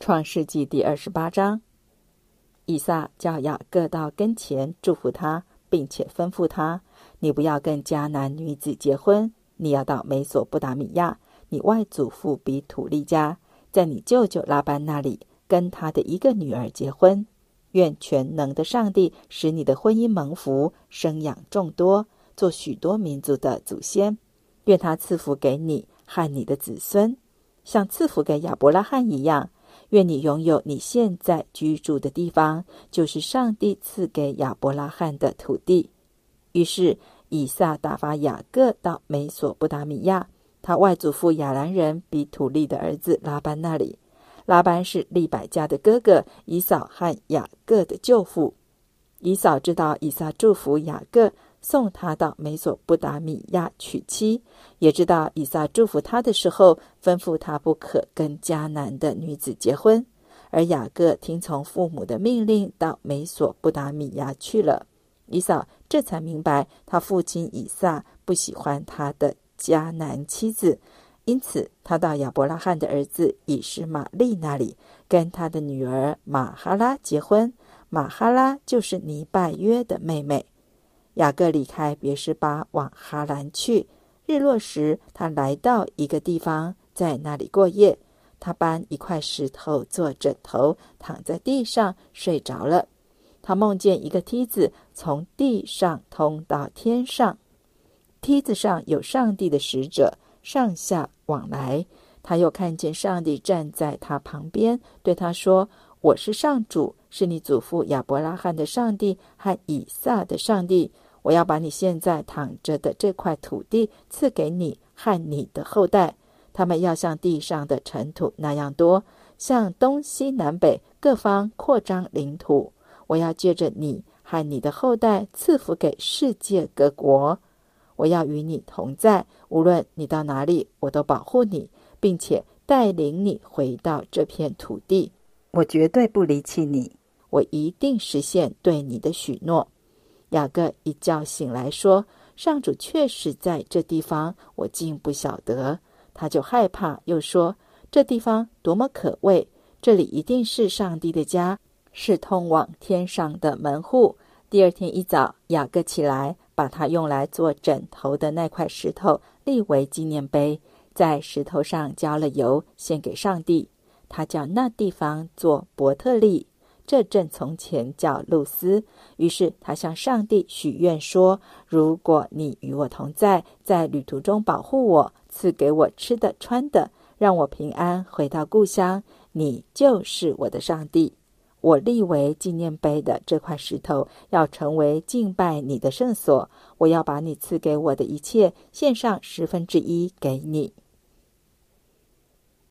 创世纪第28章，以撒叫雅各到跟前祝福他，并且吩咐他：你不要跟迦南女子结婚，你要到美索不达米亚，你外祖父比土利家，在你舅舅拉班那里跟他的一个女儿结婚。愿全能的上帝使你的婚姻蒙福，生养众多，做许多民族的祖先。愿他赐福给你和你的子孙，像赐福给亚伯拉罕一样。愿你拥有你现在居住的地方，就是上帝赐给亚伯拉罕的土地。于是以撒打发雅各到美索不达米亚，他外祖父亚兰人比土利的儿子拉班那里。拉班是利百加的哥哥，以扫和雅各的舅父。以扫知道以撒祝福雅各，送他到美索不达米亚娶妻，也知道以撒祝福他的时候，吩咐他不可跟迦南的女子结婚。而雅各听从父母的命令，到美索不达米亚去了。以扫这才明白，他父亲以撒不喜欢他的迦南妻子，因此他到亚伯拉罕的儿子以实玛利那里，跟他的女儿玛哈拉结婚。玛哈拉就是尼拜约的妹妹。雅各离开别是巴往哈兰去，日落时他来到一个地方，在那里过夜。他搬一块石头做枕头，躺在地上睡着了。他梦见一个梯子从地上通到天上，梯子上有上帝的使者上下往来。他又看见上帝站在他旁边，对他说：我是上主，是你祖父亚伯拉罕的上帝和以撒的上帝。我要把你现在躺着的这块土地赐给你和你的后代，他们要像地上的尘土那样多，向东西南北各方扩张领土。我要借着你和你的后代赐福给世界各国。我要与你同在，无论你到哪里，我都保护你，并且带领你回到这片土地。我绝对不离弃你，我一定实现对你的许诺。雅各一觉醒来说：上主确实在这地方，我竟不晓得。他就害怕，又说：这地方多么可畏，这里一定是上帝的家，是通往天上的门户。第二天一早，雅各起来，把他用来做枕头的那块石头立为纪念碑，在石头上浇了油，献给上帝。他叫那地方做伯特利，这镇从前叫路斯。于是他向上帝许愿说：如果你与我同在，在旅途中保护我，赐给我吃的穿的，让我平安回到故乡，你就是我的上帝。我立为纪念碑的这块石头要成为敬拜你的圣所，我要把你赐给我的一切献上1/10给你。